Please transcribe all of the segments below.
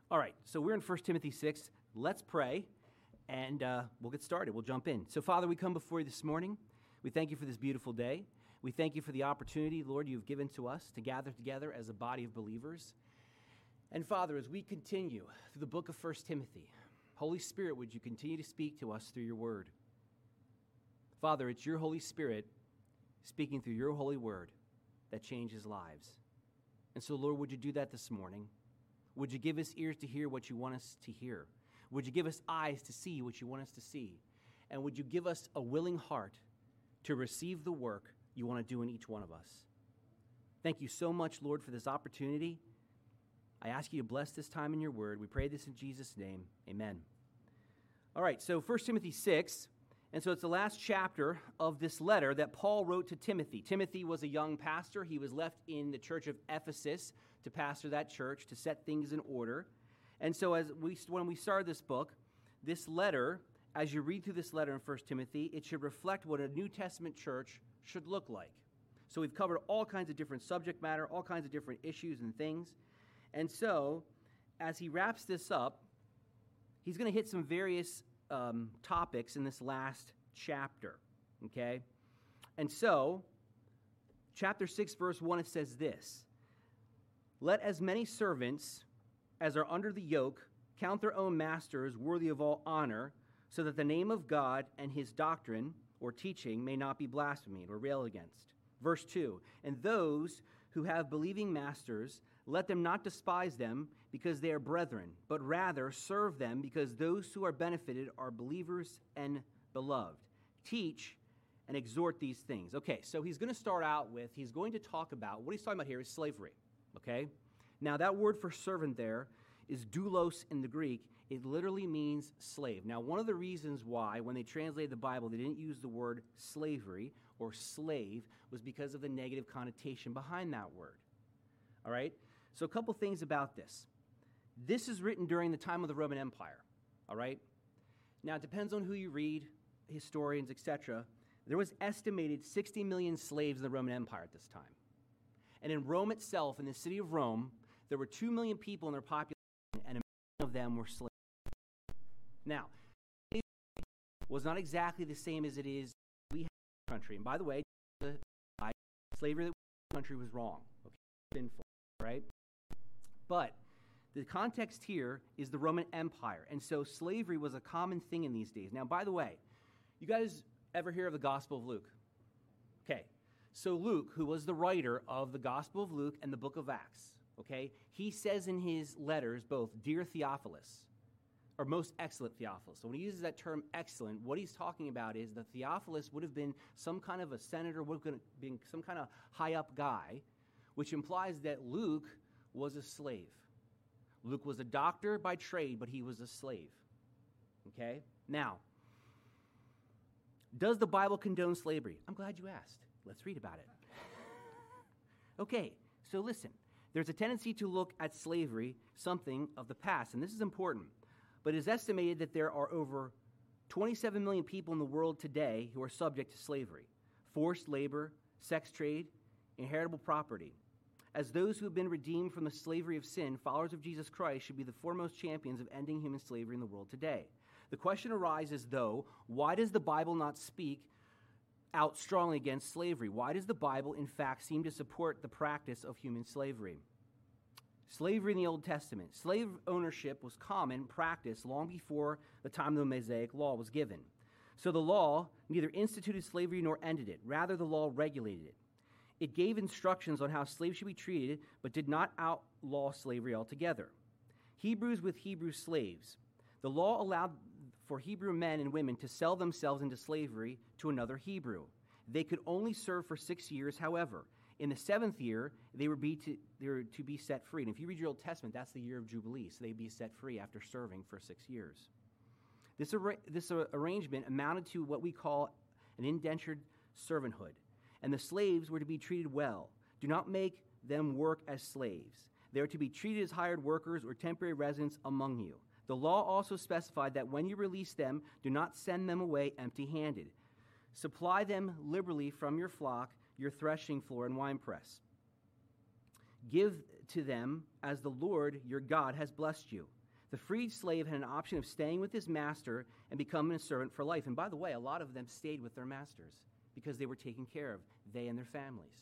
All right, so we're in 1 Timothy 6. Let's pray, and we'll get started. We'll jump in. So, Father, we come before you this morning. We thank you for this beautiful day. We thank you for the opportunity, Lord, you've given to us to gather together as a body of believers. And, Father, as we continue through the book of 1 Timothy, Holy Spirit, would you continue to speak to us through your word? Father, it's your Holy Spirit speaking through your holy word that changes lives. And so, Lord, would you do that this morning? Would you give us ears to hear what you want us to hear? Would you give us eyes to see what you want us to see? And would you give us a willing heart to receive the work you want to do in each one of us? Thank you so much, Lord, for this opportunity. I ask you to bless this time in your word. We pray this in Jesus' name. Amen. All right, so 1 Timothy 6, and so it's the last chapter of this letter that Paul wrote to Timothy. Timothy was a young pastor. He was left in the church of Ephesus to pastor that church, to set things in order. And so when we started this book, this letter, as you read through this letter in 1 Timothy, it should reflect what a New Testament church should look like. So we've covered all kinds of different subject matter, all kinds of different issues and things. And so, as he wraps this up, he's going to hit some various topics in this last chapter, okay? And so, chapter 6, verse 1, it says this: "Let as many servants as are under the yoke count their own masters worthy of all honor, so that the name of God and his doctrine or teaching may not be blasphemed or railed against." Verse 2, "And those who have believing masters, let them not despise them because they are brethren, but rather serve them because those who are benefited are believers and beloved. Teach and exhort these things." Okay, so he's going to start out with, he's going to talk about, what he's talking about here is slavery, okay? Now, that word for servant there is doulos in the Greek. It literally means slave. Now, one of the reasons why, when they translated the Bible, they didn't use the word slavery or slave was because of the negative connotation behind that word. All right? So a couple things about this. This is written during the time of the Roman Empire. All right? Now, it depends on who you read, historians, etc. There was estimated 60 million slaves in the Roman Empire at this time. And in Rome itself, in the city of Rome, there were 2 million people in their population, and 1 million of them were slaves. Now, slavery was not exactly the same as it is we have in the country. And by the way, the slavery that we had in the country was wrong, okay, sinful, right? But the context here is the Roman Empire, and so slavery was a common thing in these days. Now, by the way, you guys ever hear of the Gospel of Luke? Okay, so Luke, who was the writer of the Gospel of Luke and the book of Acts, okay, he says in his letters both, "Dear Theophilus," or "Most excellent Theophilus." So when he uses that term excellent, what he's talking about is that Theophilus would have been some kind of a senator, would have been some kind of high-up guy, which implies that Luke was a slave. Luke was a doctor by trade, but he was a slave. Okay? Now, does the Bible condone slavery? I'm glad you asked. Let's read about it. Okay, so listen. There's a tendency to look at slavery something of the past, and this is important. But it is estimated that there are over 27 million people in the world today who are subject to slavery, forced labor, sex trade, inheritable property. As those who have been redeemed from the slavery of sin, followers of Jesus Christ should be the foremost champions of ending human slavery in the world today. The question arises, though, why does the Bible not speak out strongly against slavery? Why does the Bible, in fact, seem to support the practice of human slavery? Slavery in the Old Testament. Slave ownership was common practice long before the time of the Mosaic Law was given. So the law neither instituted slavery nor ended it. Rather, the law regulated it. It gave instructions on how slaves should be treated, but did not outlaw slavery altogether. Hebrews with Hebrew slaves. The law allowed for Hebrew men and women to sell themselves into slavery to another Hebrew. They could only serve for 6 years, however. In the 7th year, they were to be set free. And if you read your Old Testament, that's the year of Jubilee, so they'd be set free after serving for 6 years. This arrangement amounted to what we call an indentured servanthood, and the slaves were to be treated well. Do not make them work as slaves. They are to be treated as hired workers or temporary residents among you. The law also specified that when you release them, do not send them away empty-handed. Supply them liberally from your flock, your threshing floor and winepress. Give to them as the Lord your God has blessed you. The freed slave had an option of staying with his master and becoming a servant for life. And by the way, a lot of them stayed with their masters because they were taken care of, they and their families.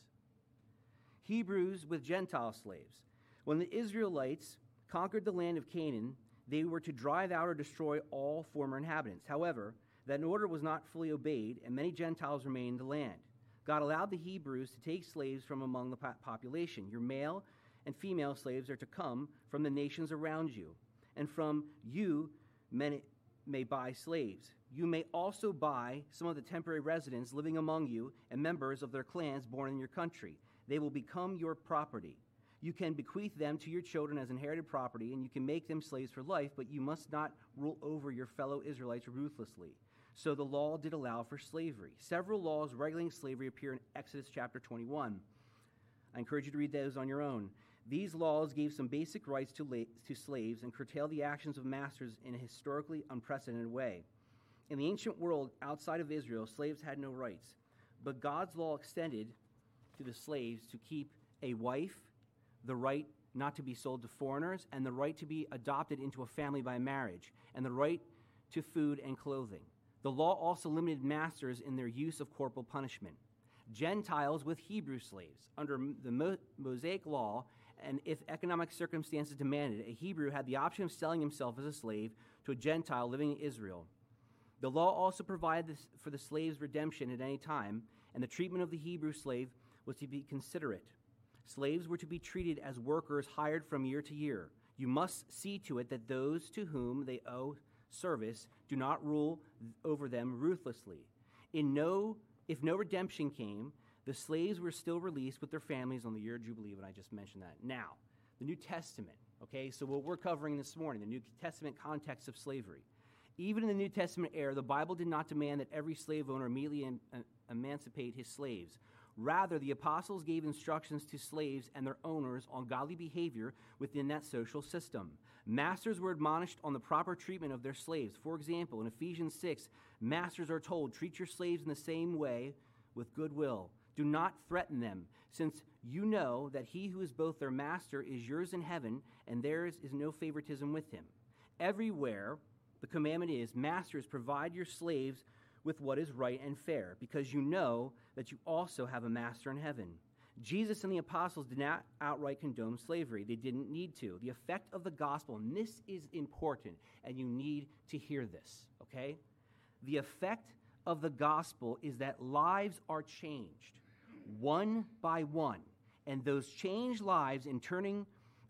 Hebrews with Gentile slaves. When the Israelites conquered the land of Canaan, they were to drive out or destroy all former inhabitants. However, that order was not fully obeyed, and many Gentiles remained in the land. God allowed the Hebrews to take slaves from among the population. Your male and female slaves are to come from the nations around you, and from you men may buy slaves. You may also buy some of the temporary residents living among you and members of their clans born in your country. They will become your property. You can bequeath them to your children as inherited property, and you can make them slaves for life, but you must not rule over your fellow Israelites ruthlessly. So the law did allow for slavery. Several laws regulating slavery appear in Exodus chapter 21. I encourage you to read those on your own. These laws gave some basic rights to slaves and curtailed the actions of masters in a historically unprecedented way. In the ancient world outside of Israel, slaves had no rights, but God's law extended to the slaves to keep a wife, the right not to be sold to foreigners, and the right to be adopted into a family by marriage, and the right to food and clothing. The law also limited masters in their use of corporal punishment. Gentiles with Hebrew slaves. Under the Mosaic law, and if economic circumstances demanded, a Hebrew had the option of selling himself as a slave to a Gentile living in Israel. The law also provided for the slave's redemption at any time, and the treatment of the Hebrew slave was to be considerate. Slaves were to be treated as workers hired from year to year. You must see to it that those to whom they owe service do not rule over them ruthlessly. If no redemption came, the slaves were still released with their families on the year of Jubilee, when I just mentioned that. Now, the New Testament, okay? So what we're covering this morning, the New Testament context of slavery. Even in the New Testament era, the Bible did not demand that every slave owner immediately emancipate his slaves. Rather, the apostles gave instructions to slaves and their owners on godly behavior within that social system. Masters were admonished on the proper treatment of their slaves. For example, in Ephesians 6, masters are told, treat your slaves in the same way with goodwill. Do not threaten them, since you know that he who is both their master is yours in heaven, and theirs is no favoritism with him. Everywhere, the commandment is, masters, provide your slaves with what is right and fair, because you know that you also have a master in heaven. Jesus and the apostles did not outright condone slavery. They didn't need to. The effect of the gospel, and this is important, and you need to hear this, okay? The effect of the gospel is that lives are changed one by one, and those changed lives in turn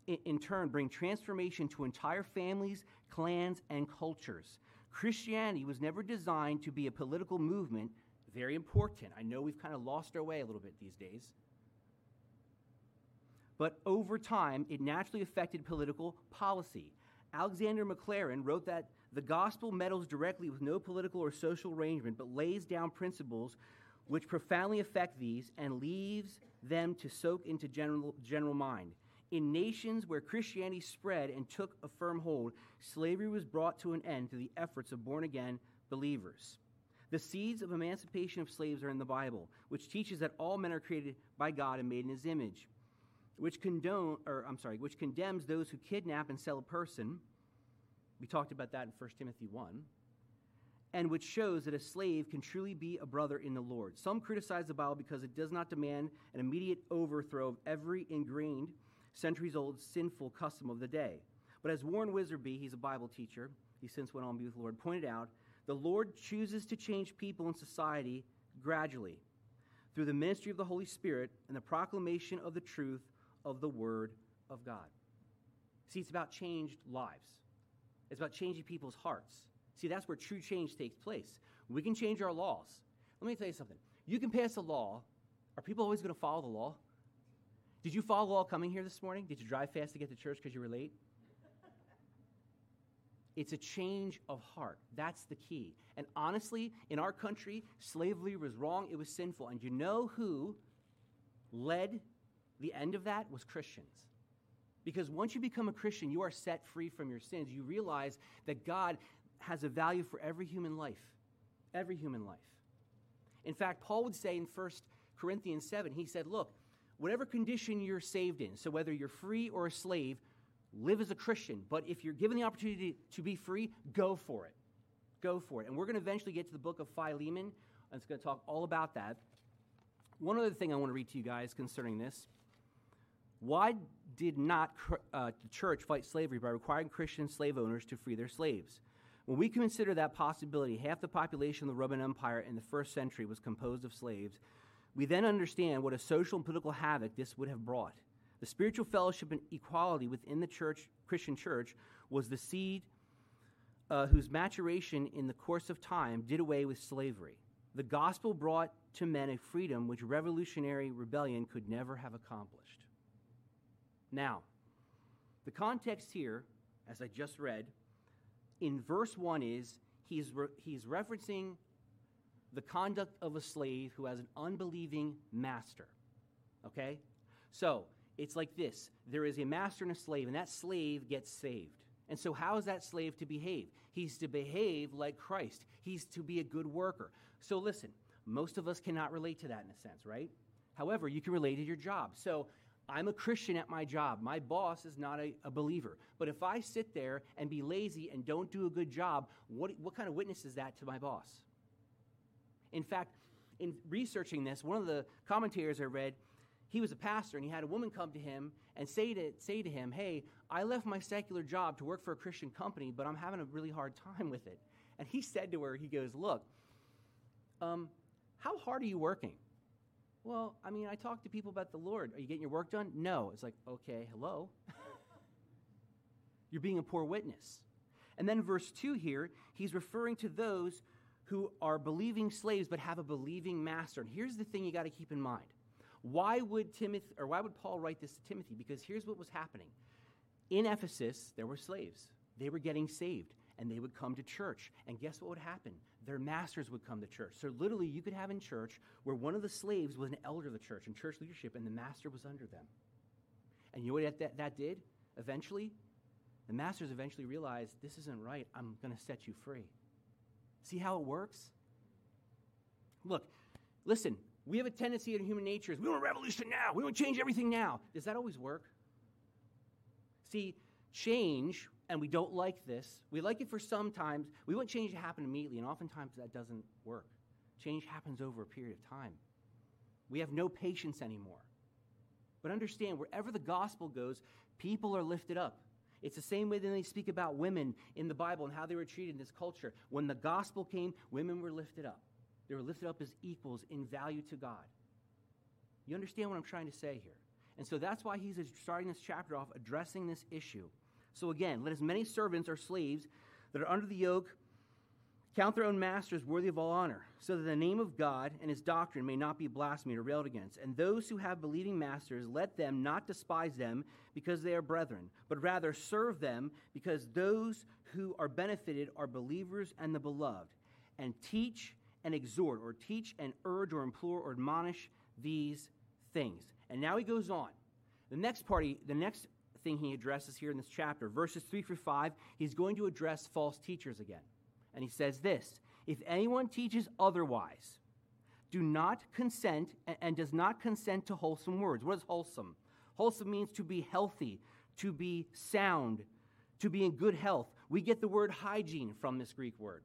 bring transformation to entire families, clans, and cultures. Christianity was never designed to be a political movement. Very important. I know we've kind of lost our way a little bit these days. But over time, it naturally affected political policy. Alexander Maclaren wrote that the gospel meddles directly with no political or social arrangement, but lays down principles which profoundly affect these and leaves them to soak into general mind. In nations where Christianity spread and took a firm hold, slavery was brought to an end through the efforts of born-again believers. The seeds of emancipation of slaves are in the Bible, which teaches that all men are created by God and made in his image, which condemns those who kidnap and sell a person. We talked about that in 1 Timothy 1. And which shows that a slave can truly be a brother in the Lord. Some criticize the Bible because it does not demand an immediate overthrow of every ingrained, centuries-old sinful custom of the day. But as Warren Wiersbe, he's a Bible teacher, he since went on to be with the Lord, pointed out, the Lord chooses to change people in society gradually through the ministry of the Holy Spirit and the proclamation of the truth of the Word of God. See, it's about changed lives. It's about changing people's hearts. See, that's where true change takes place. We can change our laws. Let me tell you something. You can pass a law. Are people always going to follow the law? Did you follow the law coming here this morning? Did you drive fast to get to church because you were late? It's a change of heart. That's the key. And honestly, in our country, slavery was wrong. It was sinful. And you know who led the end of that? Was Christians. Because once you become a Christian, you are set free from your sins. You realize that God has a value for every human life. Every human life. In fact, Paul would say in 1 Corinthians 7, he said, look, whatever condition you're saved in, so whether you're free or a slave, live as a Christian. But if you're given the opportunity to be free, go for it. Go for it. And we're going to eventually get to the book of Philemon, and it's going to talk all about that. One other thing I want to read to you guys concerning this. Why did not the church fight slavery by requiring Christian slave owners to free their slaves? When we consider that possibility, half the population of the Roman Empire in the first century was composed of slaves, we then understand what a social and political havoc this would have brought. The spiritual fellowship and equality within the church, Christian church, was the seed whose maturation in the course of time did away with slavery. The gospel brought to men a freedom which revolutionary rebellion could never have accomplished. Now, the context here, as I just read, in verse 1 is he's referencing the conduct of a slave who has an unbelieving master. Okay? So, it's like this. There is a master and a slave, and that slave gets saved. And so how is that slave to behave? He's to behave like Christ. He's to be a good worker. So listen, most of us cannot relate to that in a sense, right? However, you can relate to your job. So I'm a Christian at my job. My boss is not a believer. But if I sit there and be lazy and don't do a good job, what kind of witness is that to my boss? In fact, in researching this, one of the commentators I read, he was a pastor, and he had a woman come to him and say to him, hey, I left my secular job to work for a Christian company, but I'm having a really hard time with it. And he said to her, he goes, look, how hard are you working? Well, I mean, I talk to people about the Lord. Are you getting your work done? No. It's like, okay, hello. You're being a poor witness. And then verse 2 here, he's referring to those who are believing slaves but have a believing master. And here's the thing you got to keep in mind. Why would Paul write this to Timothy? Because here's what was happening. In Ephesus, there were slaves. They were getting saved, and they would come to church. And guess what would happen? Their masters would come to church. So literally, you could have in church where one of the slaves was an elder of the church in church leadership, and the master was under them. And you know what that did? Eventually, the masters eventually realized, this isn't right. I'm going to set you free. See how it works? Look, listen. We have a tendency in human nature is we want a revolution now. We want to change everything now. Does that always work? See, change, and we don't like this. We like it for some times. We want change to happen immediately, and oftentimes that doesn't work. Change happens over a period of time. We have no patience anymore. But understand, wherever the gospel goes, people are lifted up. It's the same way that they speak about women in the Bible and how they were treated in this culture. When the gospel came, women were lifted up. They were lifted up as equals in value to God. You understand what I'm trying to say here? And so that's why he's starting this chapter off addressing this issue. So again, let as many servants or slaves that are under the yoke count their own masters worthy of all honor, so that the name of God and his doctrine may not be blasphemed or railed against. And those who have believing masters, let them not despise them because they are brethren, but rather serve them because those who are benefited are believers and the beloved. And teach and exhort, or teach and urge, or implore, or admonish these things. And now he goes on. The next thing he addresses here in this chapter, verses 3 through 5, he's going to address false teachers again. And he says this, if anyone teaches otherwise, do not consent and does not consent to wholesome words. What is wholesome? Wholesome means to be healthy, to be sound, to be in good health. We get the word hygiene from this Greek word.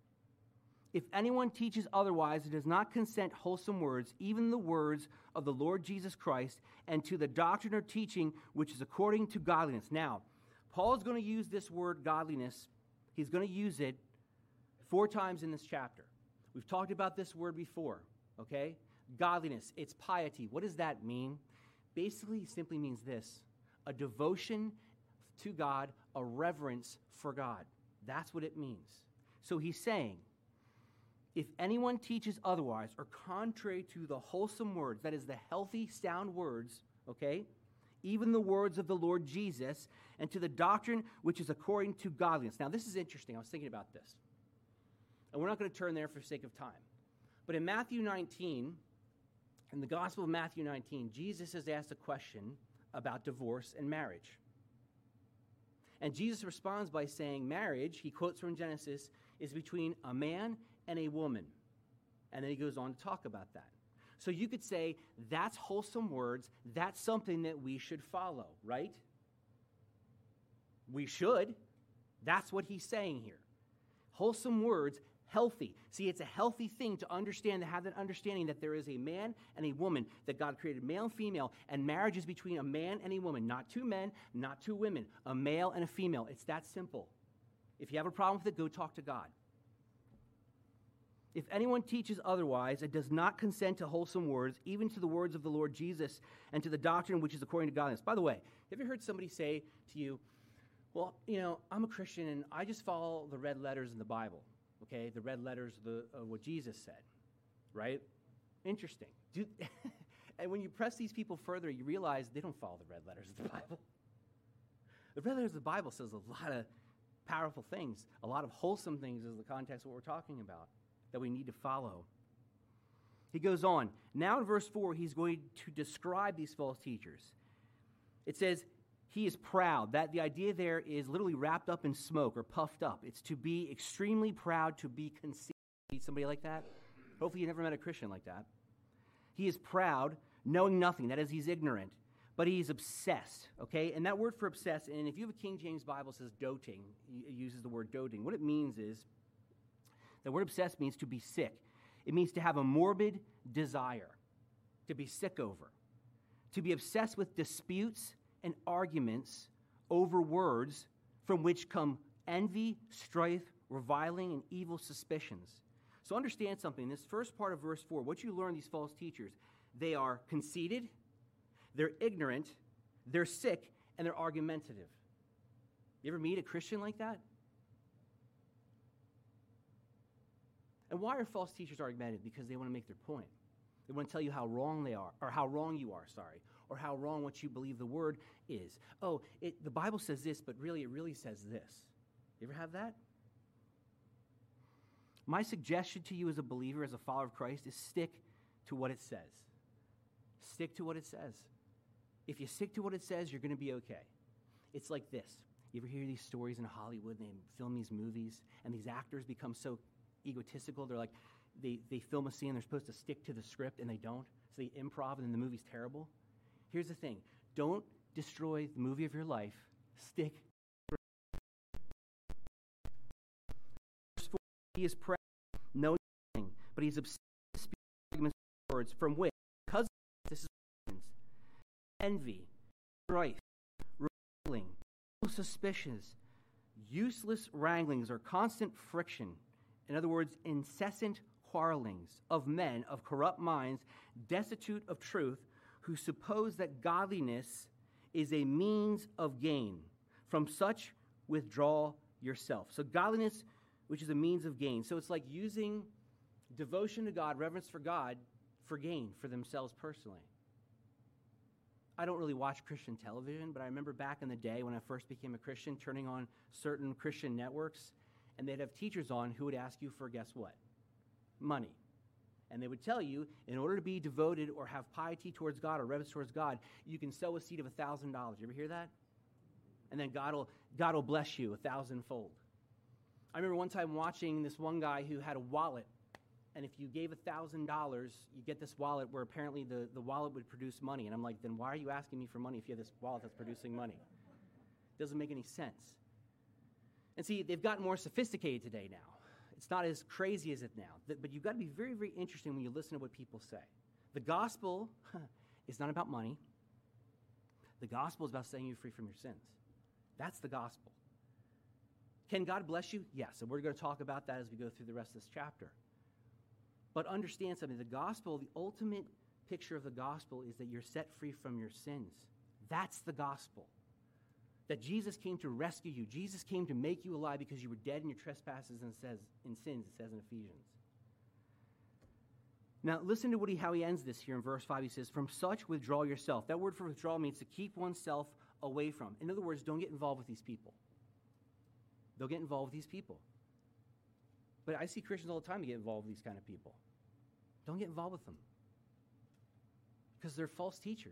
If anyone teaches otherwise, it does not consent wholesome words, even the words of the Lord Jesus Christ, and to the doctrine or teaching which is according to godliness. Now, Paul is going to use this word godliness. He's going to use it 4 times in this chapter. We've talked about this word before, okay? Godliness, it's piety. What does that mean? Basically, it simply means this, a devotion to God, a reverence for God. That's what it means. So he's saying, if anyone teaches otherwise or contrary to the wholesome words, that is the healthy, sound words, okay, even the words of the Lord Jesus, and to the doctrine which is according to godliness. Now, this is interesting. I was thinking about this. And we're not going to turn there for sake of time. But in Matthew 19, in the Gospel of Matthew 19, Jesus has asked a question about divorce and marriage. And Jesus responds by saying marriage, he quotes from Genesis, is between a man and a woman. And then he goes on to talk about that. So you could say, that's wholesome words. That's something that we should follow, right? We should. That's what he's saying here. Wholesome words, healthy. See, it's a healthy thing to understand, to have that understanding that there is a man and a woman, that God created male and female, and marriage is between a man and a woman, not two men, not two women, a male and a female. It's that simple. If you have a problem with it, go talk to God. If anyone teaches otherwise and does not consent to wholesome words, even to the words of the Lord Jesus and to the doctrine which is according to godliness. By the way, have you heard somebody say to you, well, I'm a Christian and I just follow the red letters in the Bible, okay? The red letters of what Jesus said, right? Interesting. And when you press these people further, you realize they don't follow the red letters of the Bible. The red letters of the Bible says a lot of powerful things, a lot of wholesome things is the context of what we're talking about, that we need to follow. He goes on. Now in verse 4, he's going to describe these false teachers. It says, he is proud. That the idea there is literally wrapped up in smoke or puffed up. It's to be extremely proud, to be conceited. Meet somebody like that? Hopefully you never met a Christian like that. He is proud, knowing nothing. That is, he's ignorant. But he's obsessed, okay? And that word for obsessed, and if you have a King James Bible, it says doting. It uses the word doting. What it means is, the word obsessed means to be sick. It means to have a morbid desire, to be sick over, to be obsessed with disputes and arguments over words from which come envy, strife, reviling, and evil suspicions. So understand something. This first part of verse 4, what you learn these false teachers, they are conceited, they're ignorant, they're sick, and they're argumentative. You ever meet a Christian like that? And why are false teachers argumentative? Because they want to make their point. They want to tell you how wrong they are, or how wrong you are, or how wrong what you believe the word is. Oh, the Bible says this, but really it really says this. You ever have that? My suggestion to you as a believer, as a follower of Christ, is stick to what it says. Stick to what it says. If you stick to what it says, you're going to be okay. It's like this. You ever hear these stories in Hollywood, and they film these movies, and these actors become so egotistical, they're like, they film a scene, they're supposed to stick to the script, and they don't. So they improv, and then the movie's terrible. Here's the thing. Don't destroy the movie of your life. Stick. Verse 4, he is proud, knowing nothing, but he's obsessed with speaking arguments and words from which, because this is envy, strife, reviling, suspicions, useless wranglings, or constant friction. In other words, incessant quarrelings of men of corrupt minds, destitute of truth, who suppose that godliness is a means of gain. From such, withdraw yourself. So godliness, which is a means of gain. So it's like using devotion to God, reverence for God, for gain for themselves personally. I don't really watch Christian television, but I remember back in the day when I first became a Christian, turning on certain Christian networks, and they'd have teachers on who would ask you for, guess what? Money. And they would tell you, in order to be devoted or have piety towards God or reverence towards God, you can sow a seed of $1,000. You ever hear that? And then God will bless you 1,000-fold. I remember one time watching this one guy who had a wallet, and if you gave $1,000, you get this wallet where apparently the wallet would produce money. And I'm like, then why are you asking me for money if you have this wallet that's producing money? It doesn't make any sense. And see, they've gotten more sophisticated today now. It's not as crazy as it now. But you've got to be very, very interesting when you listen to what people say. The gospel is not about money. The gospel is about setting you free from your sins. That's the gospel. Can God bless you? Yes, and we're going to talk about that as we go through the rest of this chapter. But understand something. The gospel, the ultimate picture of the gospel is that you're set free from your sins. That's the gospel. That Jesus came to rescue you. Jesus came to make you alive because you were dead in your trespasses and in sins, it says in Ephesians. Now, listen to how he ends this here in verse 5. He says, from such withdraw yourself. That word for withdraw means to keep oneself away from. In other words, don't get involved with these people. Don't get involved with these people. But I see Christians all the time get involved with these kind of people. Don't get involved with them. Because they're false teachers.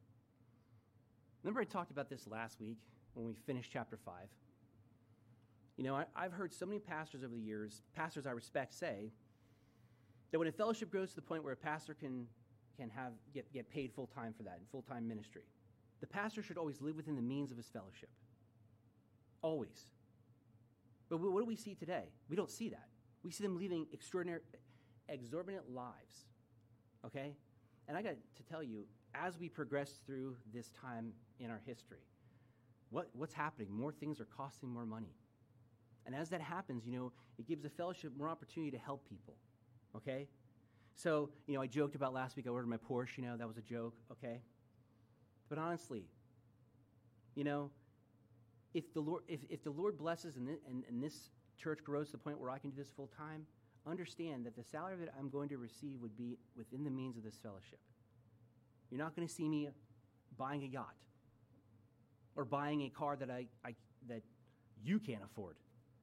Remember I talked about this last week when we finished chapter 5? You know, I've heard so many pastors over the years, pastors I respect, say that when a fellowship grows to the point where a pastor can get paid full-time for that, in full-time ministry, the pastor should always live within the means of his fellowship. Always. But what do we see today? We don't see that. We see them living exorbitant lives, okay? And I got to tell you, as we progress through this time in our history, what's happening? More things are costing more money. And as that happens, you know, it gives a fellowship more opportunity to help people, okay? So, you know, I joked about last week I ordered my Porsche, you know, that was a joke, okay? But honestly, you know, if the Lord blesses and this church grows to the point where I can do this full time, understand that the salary that I'm going to receive would be within the means of this fellowship. You're not going to see me buying a yacht or buying a car that that you can't afford.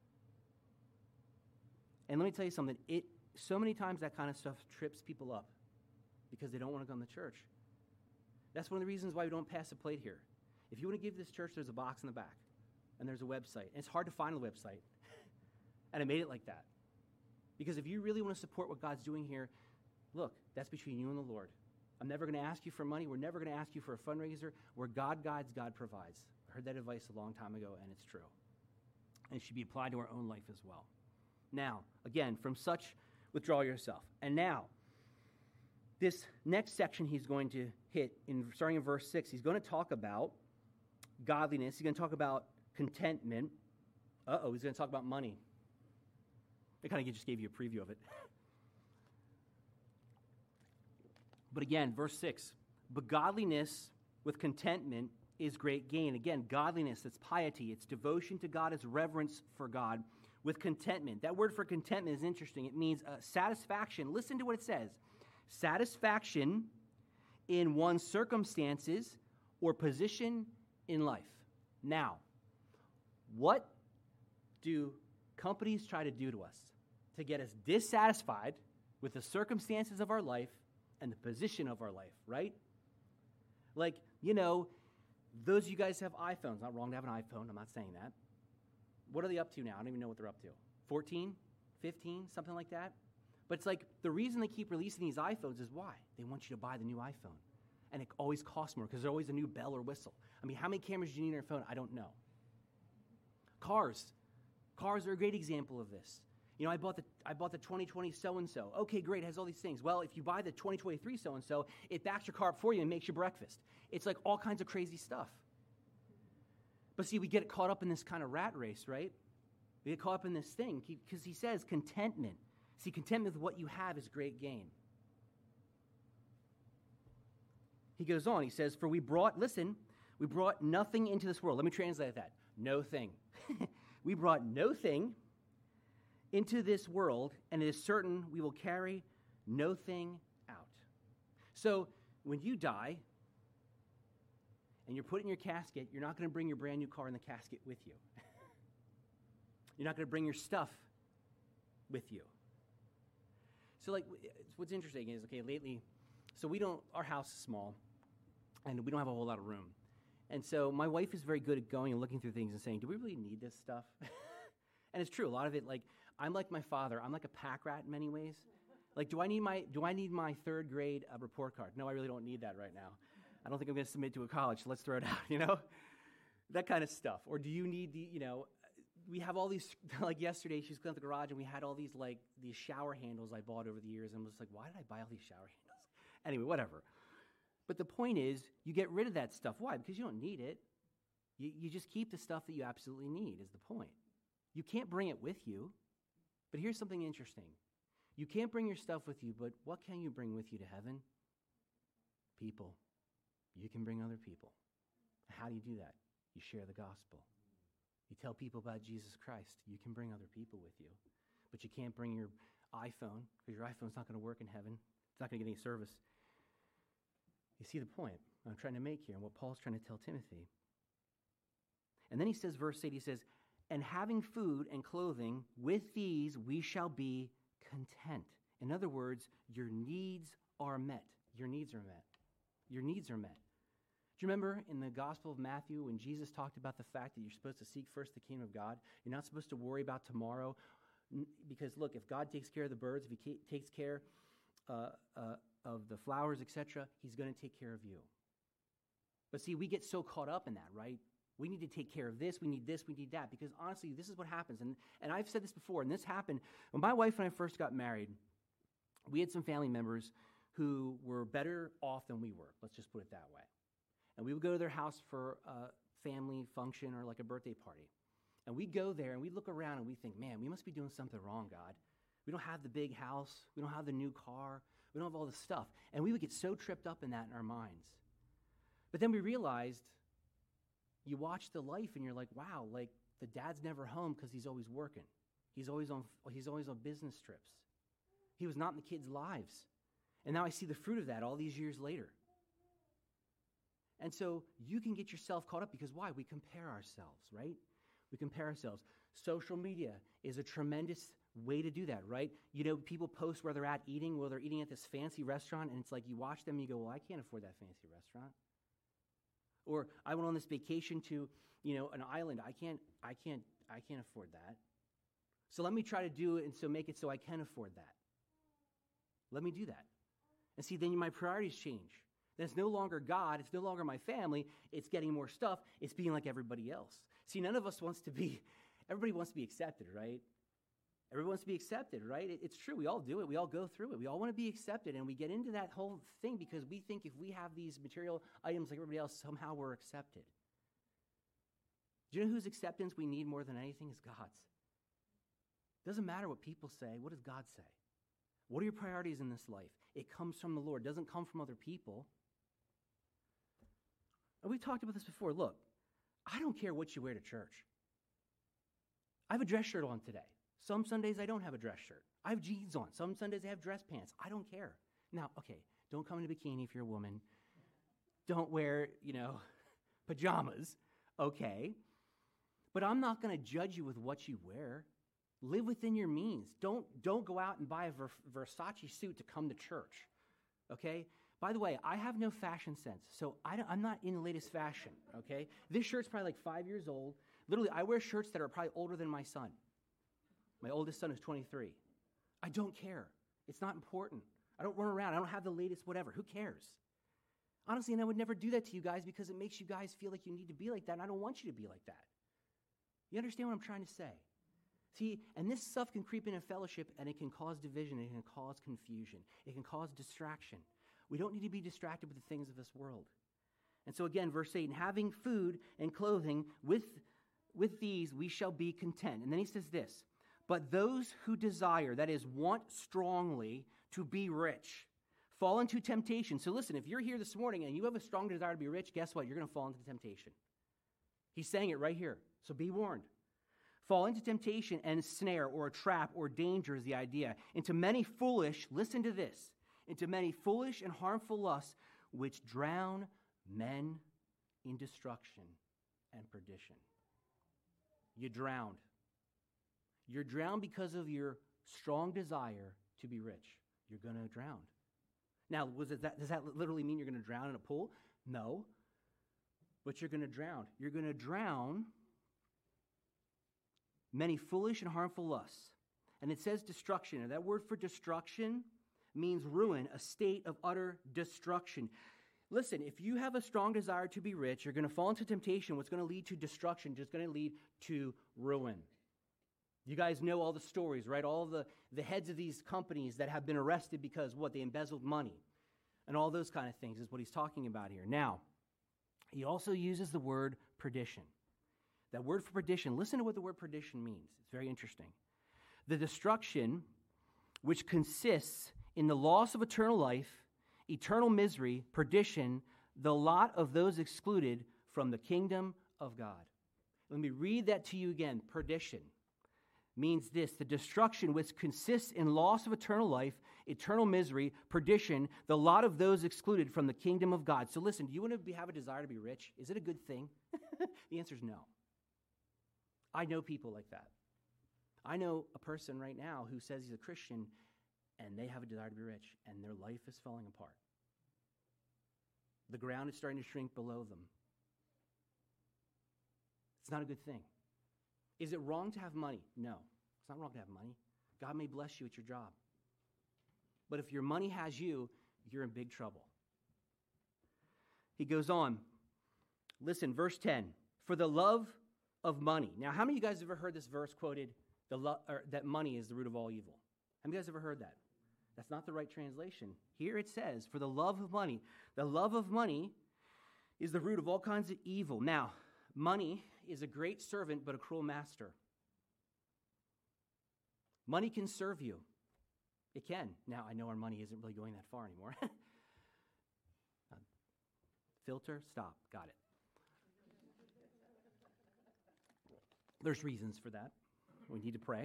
And let me tell you something. So many times that kind of stuff trips people up because they don't want to come to church. That's one of the reasons why we don't pass a plate here. If you want to give this church, there's a box in the back, and there's a website. And it's hard to find a website. And I made it like that. Because if you really want to support what God's doing here, look, that's between you and the Lord. I'm never going to ask you for money. We're never going to ask you for a fundraiser. Where God guides, God provides. I heard that advice a long time ago, and it's true. And it should be applied to our own life as well. Now, again, from such, withdraw yourself. And now, this next section he's going to hit, starting in verse 6, he's going to talk about godliness. He's going to talk about contentment. He's going to talk about money. I kind of just gave you a preview of it. But again, verse 6, but godliness with contentment is great gain. Again, godliness, it's piety, it's devotion to God, it's reverence for God with contentment. That word for contentment is interesting. It means satisfaction. Listen to what it says. Satisfaction in one's circumstances or position in life. Now, what do companies try to do to us to get us dissatisfied with the circumstances of our life and the position of our life, right? Like, you know, those of you guys have iPhones. Not wrong to have an iPhone. I'm not saying that. What are they up to now? I don't even know what they're up to. 14? 15? Something like that? But it's like the reason they keep releasing these iPhones is why? They want you to buy the new iPhone. And it always costs more because there's always a new bell or whistle. I mean, how many cameras do you need on your phone? I don't know. Cars. Cars are a great example of this. You know, I bought the 2020 so-and-so. Okay, great, it has all these things. Well, if you buy the 2023 so-and-so, it backs your car up for you and makes you breakfast. It's like all kinds of crazy stuff. But see, we get caught up in this kind of rat race, right? We get caught up in this thing because he says contentment. See, contentment with what you have is great gain. He goes on, he says, for we brought nothing into this world. Let me translate that. No thing. We brought no thing into this world, and it is certain we will carry no thing out. So when you die and you're put in your casket, you're not going to bring your brand new car in the casket with you. You're not going to bring your stuff with you. So like, what's interesting is, okay, lately, so our house is small, and we don't have a whole lot of room. And so my wife is very good at going and looking through things and saying, do we really need this stuff? And it's true, a lot of it, like, I'm like my father. I'm like a pack rat in many ways. Like, do I need my third grade report card? No, I really don't need that right now. I don't think I'm going to submit to a college, so let's throw it out, you know? That kind of stuff. Or do you need we have all these, like yesterday, she was going to the garage, and we had all these shower handles I bought over the years, and I was like, why did I buy all these shower handles? Anyway, whatever. But the point is, you get rid of that stuff. Why? Because you don't need it. You just keep the stuff that you absolutely need is the point. You can't bring it with you. But here's something interesting. You can't bring your stuff with you, but what can you bring with you to heaven? People. You can bring other people. How do you do that? You share the gospel. You tell people about Jesus Christ. You can bring other people with you. But you can't bring your iPhone, because your iPhone's not going to work in heaven. It's not going to get any service. You see the point I'm trying to make here and what Paul's trying to tell Timothy. And then he says, verse 8, he says, and having food and clothing, with these we shall be content. In other words, your needs are met. Your needs are met. Your needs are met. Do you remember in the Gospel of Matthew when Jesus talked about the fact that you're supposed to seek first the kingdom of God? You're not supposed to worry about tomorrow. Because, look, if God takes care of the birds, if he takes care of the flowers, etc., he's going to take care of you. But see, we get so caught up in that, right? We need to take care of this, we need that. Because honestly, this is what happens. And I've said this before, and this happened when my wife and I first got married. We had some family members who were better off than we were. Let's just put it that way. And we would go to their house for a family function or like a birthday party. And we go there and we look around and we think, man, we must be doing something wrong, God. We don't have the big house. We don't have the new car. We don't have all this stuff. And we would get so tripped up in that in our minds. But then we realized, you watch the life and you're like, wow, like the dad's never home because he's always working. He's always on business trips. He was not in the kids' lives. And now I see the fruit of that all these years later. And so you can get yourself caught up because why? We compare ourselves, right? We compare ourselves. Social media is a tremendous way to do that, right? You know, people post where they're at eating, where they're eating at this fancy restaurant, and it's like you watch them and you go, well, I can't afford that fancy restaurant. Or I went on this vacation to, an island. I can't afford that. So let me try to do it and so make it so I can afford that. Let me do that. And see, then my priorities change. Then it's no longer God, it's no longer my family, it's getting more stuff, it's being like everybody else. See, everybody wants to be accepted, right? Everyone wants to be accepted, right? It's true, we all do it, we all go through it. We all want to be accepted, and we get into that whole thing because we think if we have these material items like everybody else, somehow we're accepted. Do you know whose acceptance we need more than anything is God's? It doesn't matter what people say, what does God say? What are your priorities in this life? It comes from the Lord, it doesn't come from other people. And we've talked about this before. Look, I don't care what you wear to church. I have a dress shirt on today. Some Sundays I don't have a dress shirt. I have jeans on. Some Sundays I have dress pants. I don't care. Now, okay, don't come in a bikini if you're a woman. Don't wear, pajamas, okay? But I'm not going to judge you with what you wear. Live within your means. Don't go out and buy a Versace suit to come to church, okay? By the way, I have no fashion sense, so I'm not in the latest fashion, okay? This shirt's probably like 5 years old. Literally, I wear shirts that are probably older than my son. My oldest son is 23. I don't care. It's not important. I don't run around. I don't have the latest whatever. Who cares? Honestly, and I would never do that to you guys because it makes you guys feel like you need to be like that, and I don't want you to be like that. You understand what I'm trying to say? See, and this stuff can creep in fellowship, and it can cause division, it can cause confusion, it can cause distraction. We don't need to be distracted with the things of this world. And so again, verse 8, and having food and clothing, with these we shall be content. And then he says this, but those who desire, that is, want strongly to be rich, fall into temptation. So listen, if you're here this morning and you have a strong desire to be rich, guess what? You're going to fall into temptation. He's saying it right here, so be warned. Fall into temptation and snare or a trap or danger is the idea. Into many foolish, listen to this, into many foolish and harmful lusts which drown men in destruction and perdition. You drowned. You're drowned because of your strong desire to be rich. You're going to drown. Now, does that literally mean you're going to drown in a pool? No. But you're going to drown. You're going to drown many foolish and harmful lusts. And it says destruction. And that word for destruction means ruin, a state of utter destruction. Listen, if you have a strong desire to be rich, you're going to fall into temptation. What's going to lead to destruction? Just going to lead to ruin. You guys know all the stories, right? All the heads of these companies that have been arrested because what? They embezzled money. And all those kind of things is what he's talking about here. Now, he also uses the word perdition. That word for perdition, listen to what the word perdition means. It's very interesting. The destruction which consists in the loss of eternal life, eternal misery, perdition, the lot of those excluded from the kingdom of God. Let me read that to you again. Perdition means this, the destruction which consists in loss of eternal life, eternal misery, perdition, the lot of those excluded from the kingdom of God. So listen, do you want to have a desire to be rich? Is it a good thing? The answer is no. I know people like that. I know a person right now who says he's a Christian and they have a desire to be rich and their life is falling apart. The ground is starting to shrink below them. It's not a good thing. Is it wrong to have money? No, it's not wrong to have money. God may bless you at your job. But if your money has you, you're in big trouble. He goes on. Listen, verse 10. For the love of money. Now, how many of you guys have ever heard this verse quoted, that money is the root of all evil? How many of you guys ever heard that? That's not the right translation. Here it says, for the love of money. The love of money is the root of all kinds of evil. Now, money is a great servant, but a cruel master. Money can serve you. It can. Now, I know our money isn't really going that far anymore. Filter, stop. Got it. There's reasons for that. We need to pray.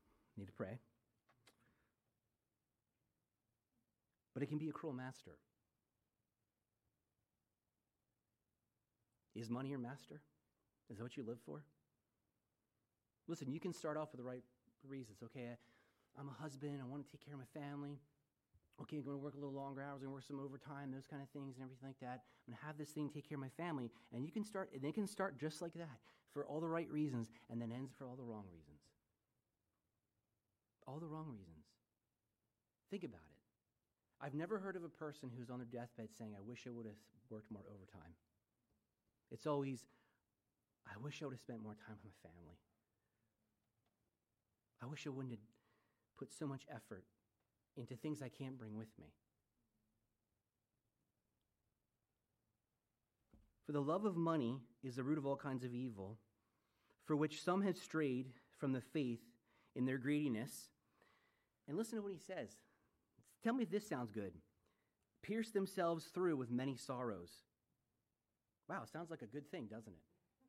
But it can be a cruel master. Is money your master? Is that what you live for? Listen, you can start off with the right reasons. Okay, I'm a husband. I want to take care of my family. Okay, I'm going to work a little longer hours. I'm going to work some overtime, those kind of things and everything like that. I'm going to have this thing take care of my family. And you can start, and they can start just like that for all the right reasons and then ends for all the wrong reasons. All the wrong reasons. Think about it. I've never heard of a person who's on their deathbed saying, I wish I would have worked more overtime. It's always, I wish I would have spent more time with my family. I wish I wouldn't have put so much effort into things I can't bring with me. For the love of money is the root of all kinds of evil, for which some have strayed from the faith in their greediness. And listen to what he says. Tell me if this sounds good. Pierce themselves through with many sorrows. Wow, it sounds like a good thing, doesn't it?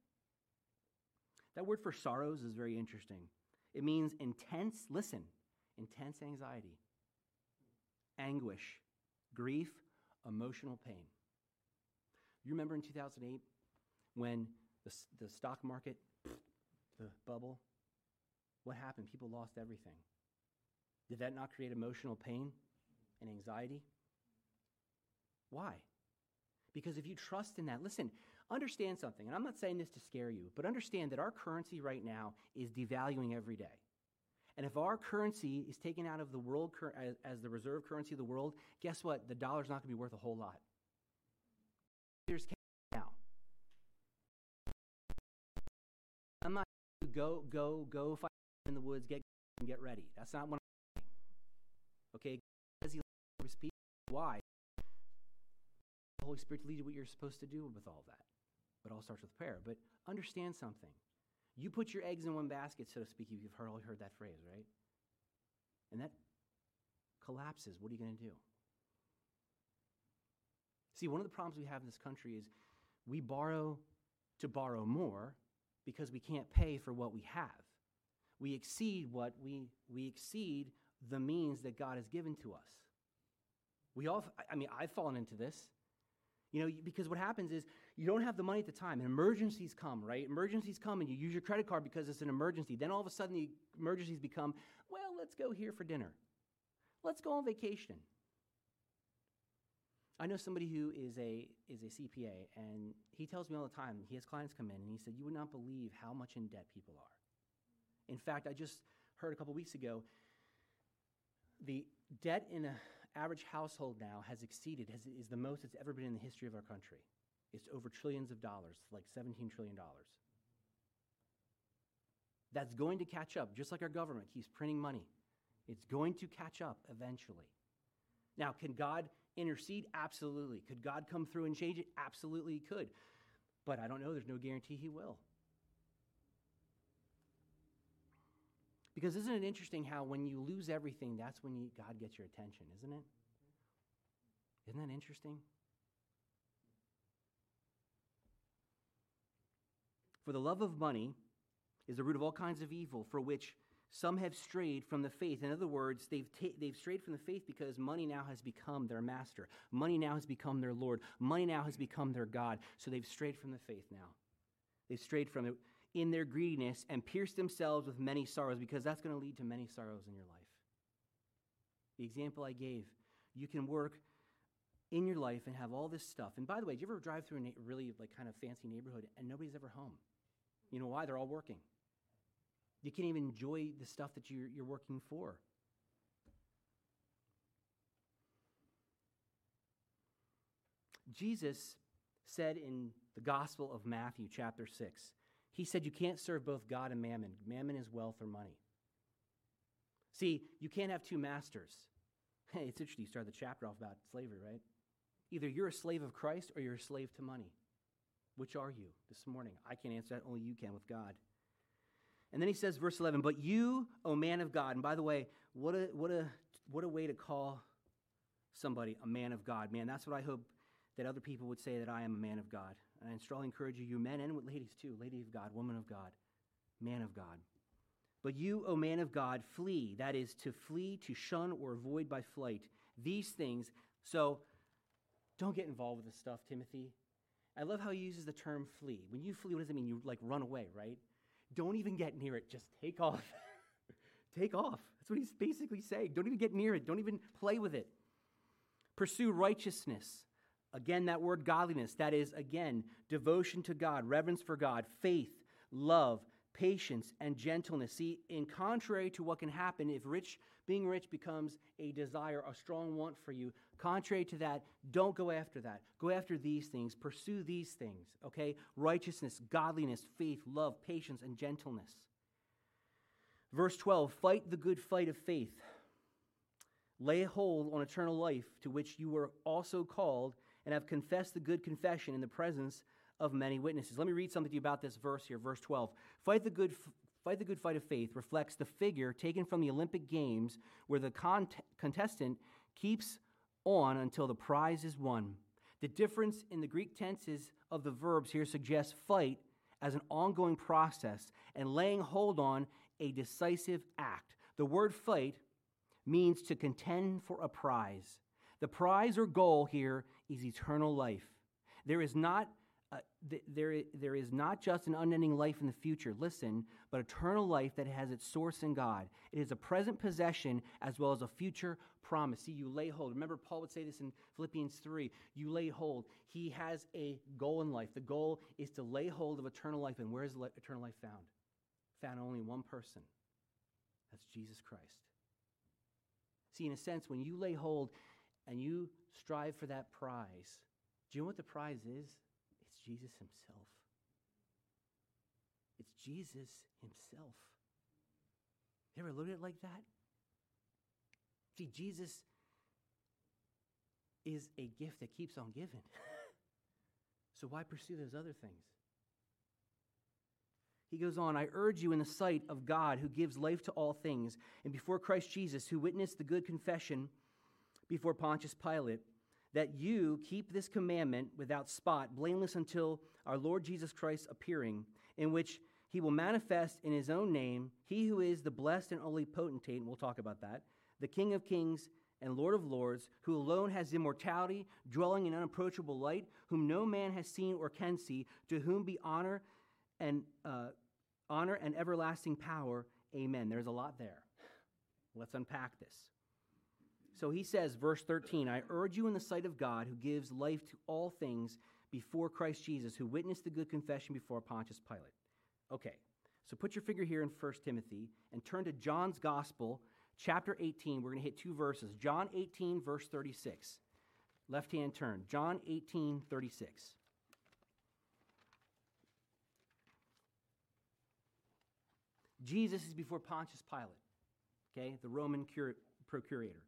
That word for sorrows is very interesting. It means intense anxiety, anguish, grief, emotional pain. You remember in 2008 when the stock market, the bubble, what happened? People lost everything. Did that not create emotional pain and anxiety? Why? Because if you trust in that, listen, understand something, and I'm not saying this to scare you, but understand that our currency right now is devaluing every day. And if our currency is taken out of the world as the reserve currency of the world, guess what? The dollar's not going to be worth a whole lot. Here's now. I'm not go fight in the woods, get ready. That's not what I'm saying. Okay? Because he loves people. Why? The Holy Spirit leads you what you're supposed to do with all that. But it all starts with prayer. But understand something. You put your eggs in one basket, so to speak. You've all heard that phrase, right? And that collapses. What are you going to do? See, one of the problems we have in this country is we borrow to borrow more because we can't pay for what we have. We exceed the means that God has given to us. I've fallen into this. Because what happens is you don't have the money at the time, and emergencies come, right? Emergencies come, and you use your credit card because it's an emergency. Then all of a sudden, the emergencies become, well, let's go here for dinner. Let's go on vacation. I know somebody who is a CPA, and he tells me all the time, he has clients come in, and he said, you would not believe how much in debt people are. In fact, I just heard a couple weeks ago, the debt in an average household now is the most it's ever been in the history of our country. It's over trillions of dollars, like $17 trillion. That's going to catch up, just like our government keeps printing money. It's going to catch up eventually. Now, can God intercede? Absolutely. Could God come through and change it? Absolutely he could. But I don't know. There's no guarantee he will. Because isn't it interesting how when you lose everything, that's when God gets your attention, isn't it? Isn't that interesting? For the love of money is the root of all kinds of evil, for which some have strayed from the faith. In other words, they've strayed from the faith because money now has become their master. Money now has become their Lord. Money now has become their God. So they've strayed from the faith now. They've strayed from it in their greediness and pierced themselves with many sorrows, because that's going to lead to many sorrows in your life. The example I gave, you can work in your life and have all this stuff. And by the way, do you ever drive through a really like kind of fancy neighborhood and nobody's ever home? You know why? They're all working. You can't even enjoy the stuff that you're working for. Jesus said in the Gospel of Matthew, chapter 6, he said you can't serve both God and mammon. Mammon is wealth or money. See, you can't have two masters. Hey, it's interesting. You start the chapter off about slavery, right? Either you're a slave of Christ or you're a slave to money. Which are you this morning? I can't answer that. Only you can with God. And then he says, verse 11, but you, O man of God. And by the way, what a way to call somebody a man of God. Man, that's what I hope that other people would say, that I am a man of God. And I strongly encourage you men and ladies too, lady of God, woman of God, man of God. But you, O man of God, flee. That is to flee, to shun, or avoid by flight. These things. So don't get involved with this stuff, Timothy. I love how he uses the term flee. When you flee, what does it mean? You like run away, right? Don't even get near it. Just take off. Take off. That's what he's basically saying. Don't even get near it. Don't even play with it. Pursue righteousness. Again, that word godliness. That is, again, devotion to God, reverence for God, faith, love, patience, and gentleness. See, in contrary to what can happen if being rich becomes a desire, a strong want for you, contrary to that, don't go after that. Go after these things. Pursue these things, okay? Righteousness, godliness, faith, love, patience, and gentleness. Verse 12, fight the good fight of faith. Lay hold on eternal life, to which you were also called and have confessed the good confession in the presence of many witnesses. Let me read something to you about this verse here, verse 12. Fight the good fight of faith reflects the figure taken from the Olympic Games where the contestant keeps on until the prize is won. The difference in the Greek tenses of the verbs here suggests fight as an ongoing process and laying hold on a decisive act. The word fight means to contend for a prize. The prize or goal here is eternal life. There is not just an unending life in the future, listen, but eternal life that has its source in God. It is a present possession as well as a future promise. See, you lay hold. Remember, Paul would say this in Philippians 3. You lay hold. He has a goal in life. The goal is to lay hold of eternal life. And where is eternal life found? Found only in one person. That's Jesus Christ. See, in a sense, when you lay hold and you strive for that prize, do you know what the prize is? It's Jesus himself. It's Jesus himself. You ever look at it like that? See, Jesus is a gift that keeps on giving. So why pursue those other things? He goes on, I urge you in the sight of God who gives life to all things, and before Christ Jesus, who witnessed the good confession before Pontius Pilate, that you keep this commandment without spot, blameless until our Lord Jesus Christ appearing, in which he will manifest in his own name, he who is the blessed and only potentate, and we'll talk about that, the King of kings and Lord of lords, who alone has immortality, dwelling in unapproachable light, whom no man has seen or can see, to whom be honor and everlasting power. Amen. There's a lot there. Let's unpack this. So he says, verse 13, I urge you in the sight of God, who gives life to all things before Christ Jesus, who witnessed the good confession before Pontius Pilate. Okay, so put your finger here in 1 Timothy and turn to John's Gospel, chapter 18. We're going to hit two verses. John 18, verse 36. Left-hand turn. John 18, 36. Jesus is before Pontius Pilate, okay, the Roman procurator.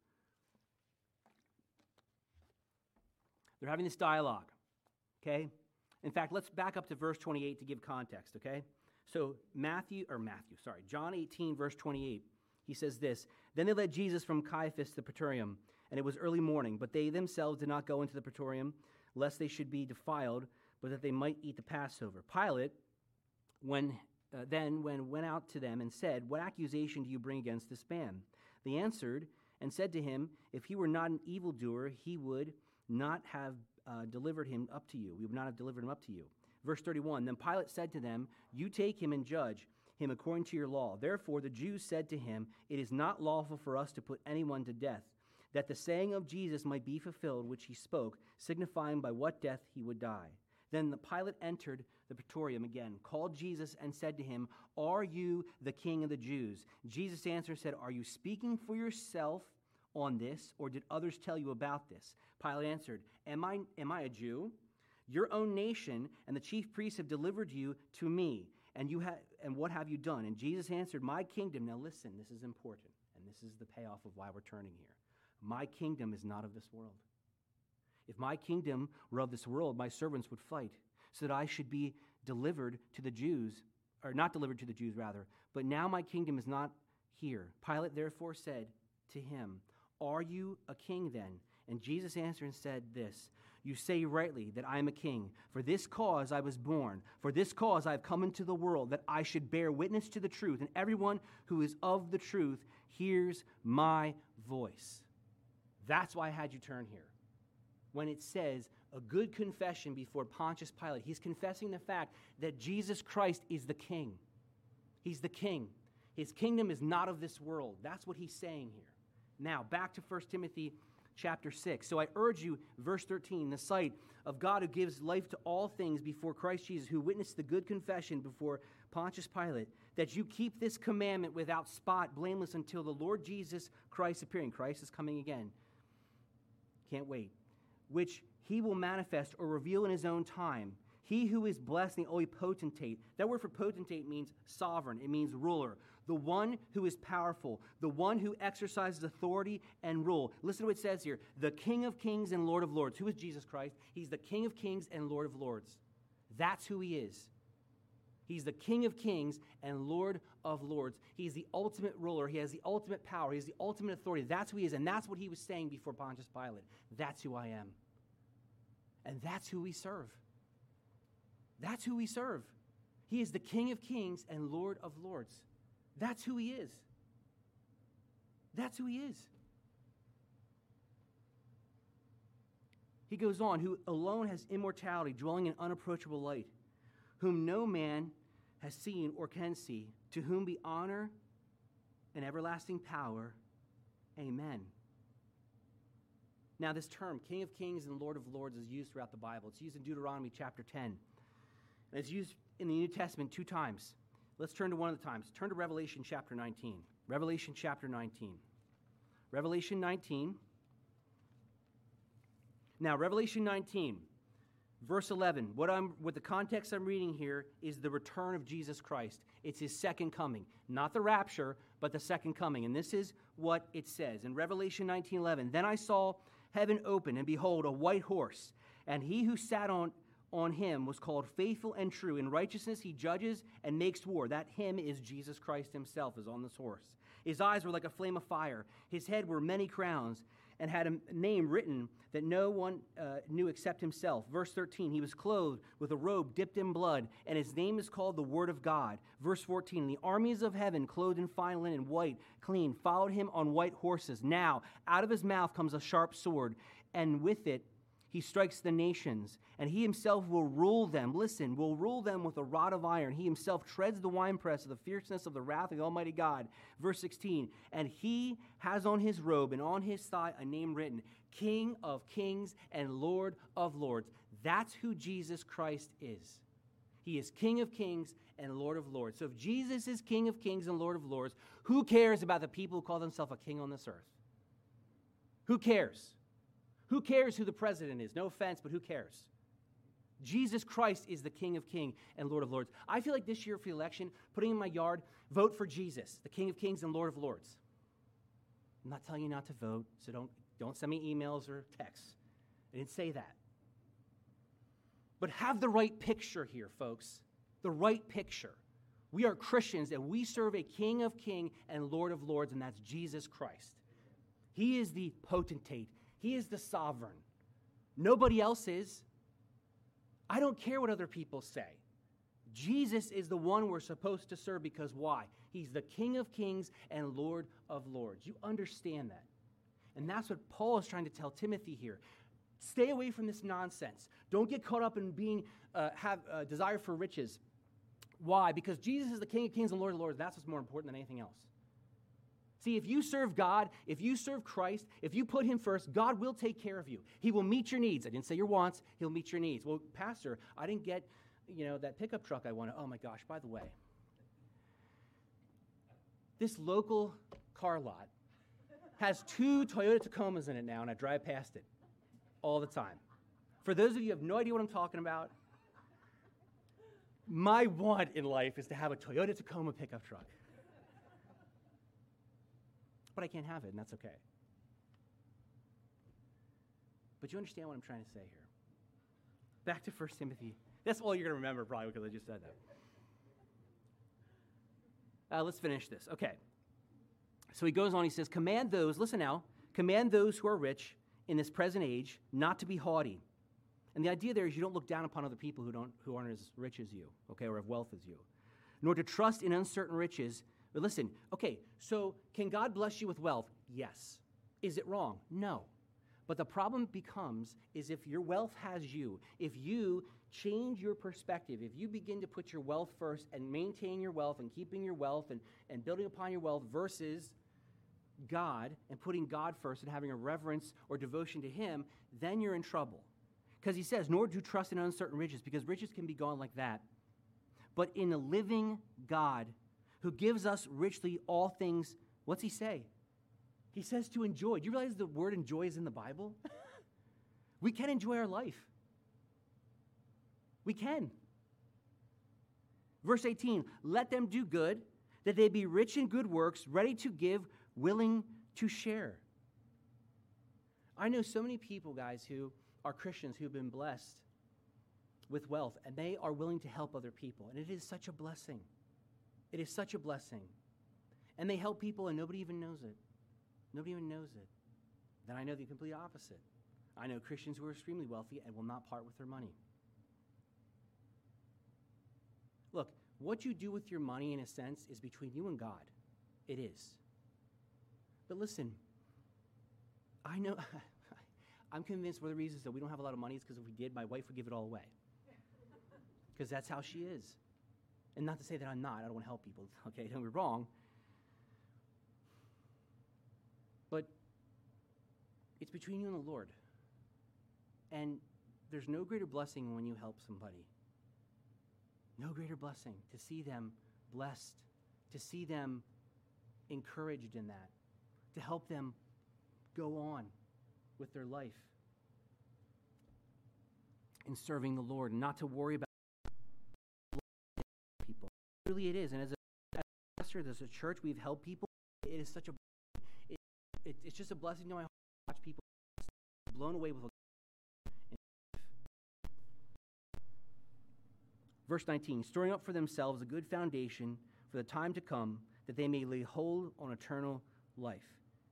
They're having this dialogue, okay? In fact, let's back up to verse 28 to give context, okay? So John 18, verse 28, he says this, Then they led Jesus from Caiaphas to the praetorium, and it was early morning, but they themselves did not go into the praetorium, lest they should be defiled, but that they might eat the Passover. Pilate, when went out to them and said, What accusation do you bring against this man? They answered and said to him, If he were not an evildoer, he would not have delivered him up to you. We would not have delivered him up to you. Verse 31, Then Pilate said to them, You take him and judge him according to your law. Therefore the Jews said to him, It is not lawful for us to put anyone to death. that the saying of Jesus might be fulfilled, which he spoke, signifying by what death he would die. Then the Pilate entered the praetorium again, called Jesus, and said to him, "Are you the king of the Jews?" Jesus answered and said, "Are you speaking for yourself on this, or did others tell you about this?" Pilate answered, Am I a Jew? Your own nation and the chief priests have delivered you to me, and what have you done? And Jesus answered, "My kingdom," now listen, this is important, and this is the payoff of why we're turning here. "My kingdom is not of this world. If my kingdom were of this world, my servants would fight, so that I should be delivered to the Jews, or not delivered to the Jews, rather. But now my kingdom is not here." Pilate therefore said to him, "Are you a king then?" And Jesus answered and said this, "You say rightly that I am a king. For this cause I was born. For this cause I have come into the world, that I should bear witness to the truth. And everyone who is of the truth hears my voice." That's why I had you turn here. When it says a good confession before Pontius Pilate, he's confessing the fact that Jesus Christ is the king. He's the king. His kingdom is not of this world. That's what he's saying here. Now, back to 1 Timothy chapter 6. "So I urge you," verse 13, "the sight of God who gives life to all things before Christ Jesus, who witnessed the good confession before Pontius Pilate, that you keep this commandment without spot, blameless, until the Lord Jesus Christ appearing." Christ is coming again. Can't wait. "Which he will manifest or reveal in his own time. He who is blessed, the only potentate." That word for potentate means sovereign. It means ruler. The one who is powerful. The one who exercises authority and rule. Listen to what it says here. "The King of kings and Lord of lords." Who is Jesus Christ? He's the King of kings and Lord of lords. That's who he is. He's the King of kings and Lord of lords. He's the ultimate ruler. He has the ultimate power. He has the ultimate authority. That's who he is. And that's what he was saying before Pontius Pilate. That's who I am. And that's who we serve. That's who we serve. He is the King of kings and Lord of lords. That's who he is. That's who he is. He goes on, "Who alone has immortality, dwelling in unapproachable light, whom no man has seen or can see, to whom be honor and everlasting power. Amen." Now, this term, King of Kings and Lord of Lords, is used throughout the Bible. It's used in Deuteronomy chapter 10. And it's used in the New Testament 2 times. Let's turn to one of the times. Turn to Revelation chapter 19. Revelation chapter 19. Revelation 19. Now, Revelation 19, verse 11. What the context I'm reading here is the return of Jesus Christ. It's his second coming. Not the rapture, but the second coming. And this is what it says. In Revelation 19:11, "Then I saw heaven open, and behold, a white horse, and he who sat on him was called Faithful and True. In righteousness he judges and makes war." That him is Jesus Christ himself, is on this horse. "His eyes were like a flame of fire. His head were many crowns, and had a name written that no one knew except himself." Verse 13, "He was clothed with a robe dipped in blood, and his name is called the Word of God." Verse 14, "The armies of heaven, clothed in fine linen, white, clean, followed him on white horses. Now, out of his mouth comes a sharp sword, and with it he strikes the nations, and he himself will rule them." Listen, "will rule them with a rod of iron. He himself treads the winepress of the fierceness of the wrath of the Almighty God." Verse 16, "And he has on his robe and on his thigh a name written, King of Kings and Lord of Lords." That's who Jesus Christ is. He is King of Kings and Lord of Lords. So if Jesus is King of Kings and Lord of Lords, who cares about the people who call themselves a king on this earth? Who cares? Who cares who the president is? No offense, but who cares? Jesus Christ is the King of Kings and Lord of Lords. I feel like this year for the election, putting in my yard, vote for Jesus, the King of Kings and Lord of Lords. I'm not telling you not to vote, so don't send me emails or texts. I didn't say that. But have the right picture here, folks. The right picture. We are Christians, and we serve a King of Kings and Lord of Lords, and that's Jesus Christ. He is the potentate. He is the sovereign. Nobody else is. I don't care what other people say. Jesus is the one we're supposed to serve because why? He's the King of Kings and Lord of Lords. You understand that. And that's what Paul is trying to tell Timothy here. Stay away from this nonsense. Don't get caught up in have a desire for riches. Why? Because Jesus is the King of Kings and Lord of Lords. That's what's more important than anything else. See, if you serve God, if you serve Christ, if you put him first, God will take care of you. He will meet your needs. I didn't say your wants. He'll meet your needs. Well, Pastor, I didn't get, that pickup truck I wanted. Oh, my gosh, by the way. This local car lot has 2 Toyota Tacomas in it now, and I drive past it all the time. For those of you who have no idea what I'm talking about, my want in life is to have a Toyota Tacoma pickup truck. But I can't have it, and that's okay. But you understand what I'm trying to say here. Back to 1 Timothy. That's all you're going to remember probably because I just said that. Let's finish this. Okay. So he goes on, he says, command those who are rich in this present age not to be haughty. And the idea there is you don't look down upon other people who aren't as rich as you, okay, or have wealth as you. Nor to trust in uncertain riches. But listen, okay, so can God bless you with wealth? Yes. Is it wrong? No. But the problem becomes is if your wealth has you, if you change your perspective, if you begin to put your wealth first and maintain your wealth and keeping your wealth and building upon your wealth versus God and putting God first and having a reverence or devotion to him, then you're in trouble. Because he says, nor do trust in uncertain riches, because riches can be gone like that. But in a living God who gives us richly all things, what's he say? He says to enjoy. Do you realize the word enjoy is in the Bible? We can enjoy our life. We can. Verse 18, let them do good, that they be rich in good works, ready to give, willing to share. I know so many people, guys, who are Christians who've been blessed with wealth, and they are willing to help other people. And it is such a blessing. It is such a blessing. And they help people, and nobody even knows it. Nobody even knows it. Then I know the complete opposite. I know Christians who are extremely wealthy and will not part with their money. Look, what you do with your money, in a sense, is between you and God. It is. But listen, I know, I'm convinced one of the reasons that we don't have a lot of money is because if we did, my wife would give it all away. Because that's how she is. And not to say that I'm not. I don't want to help people. Okay, don't get me wrong. But it's between you and the Lord. And there's no greater blessing when you help somebody. No greater blessing to see them blessed, to see them encouraged in that, to help them go on with their life in serving the Lord, and not to worry about people. Really it is. And as a pastor, as a church, we've helped people. It is such a it's just a blessing to my heart to watch people blown away with. Verse 19, storing up for themselves a good foundation for the time to come, that they may lay hold on eternal life.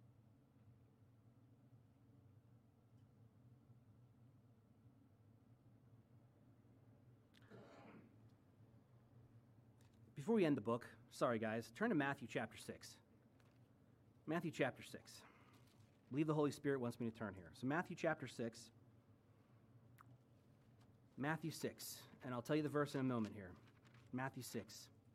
Before we end the book, sorry guys, turn to Matthew chapter 6. Matthew chapter 6. I believe the Holy Spirit wants me to turn here. So Matthew chapter 6. Matthew 6. And I'll tell you the verse in a moment here. Matthew 6.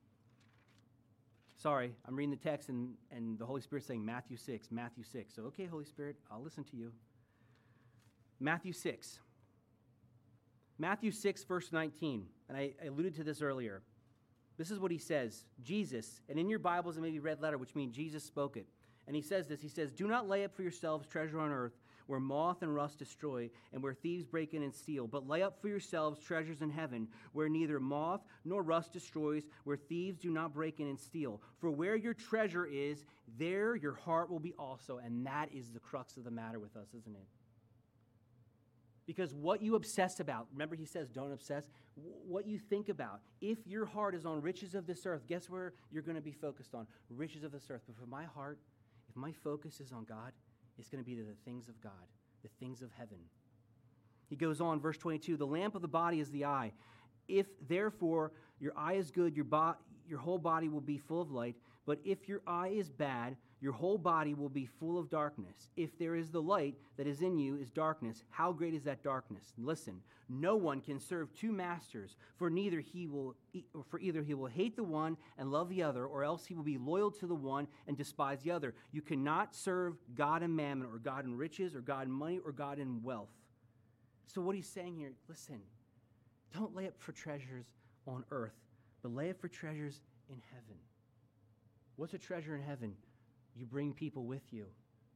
Sorry, I'm reading the text and the Holy Spirit's saying Matthew 6, Matthew 6. So, okay, Holy Spirit, I'll listen to you. Matthew 6. Matthew 6, verse 19. And I alluded to this earlier. This is what he says. Jesus, and in your Bibles it may be red letter, which means Jesus spoke it. And he says this. He says, do not lay up for yourselves treasure on earth, where moth and rust destroy, and where thieves break in and steal. But lay up for yourselves treasures in heaven, where neither moth nor rust destroys, where thieves do not break in and steal. For where your treasure is, there your heart will be also. And that is the crux of the matter with us, isn't it? Because what you obsess about, remember he says don't obsess, what you think about, if your heart is on riches of this earth, guess where you're going to be focused on? Riches of this earth. But for my heart, if my focus is on God, it's going to be the things of God, the things of heaven. He goes on, verse 22, the lamp of the body is the eye. If, therefore, your eye is good, your whole body will be full of light. But if your eye is bad, your whole body will be full of darkness. If there is the light that is in you is darkness, how great is that darkness? Listen, no one can serve two masters, for either he will hate the one and love the other, or else he will be loyal to the one and despise the other. You cannot serve God and mammon, or God and riches, or God and money, or God and wealth. So what he's saying here, listen, don't lay up for treasures on earth, but lay up for treasures in heaven. What's a treasure in heaven? You bring people with you.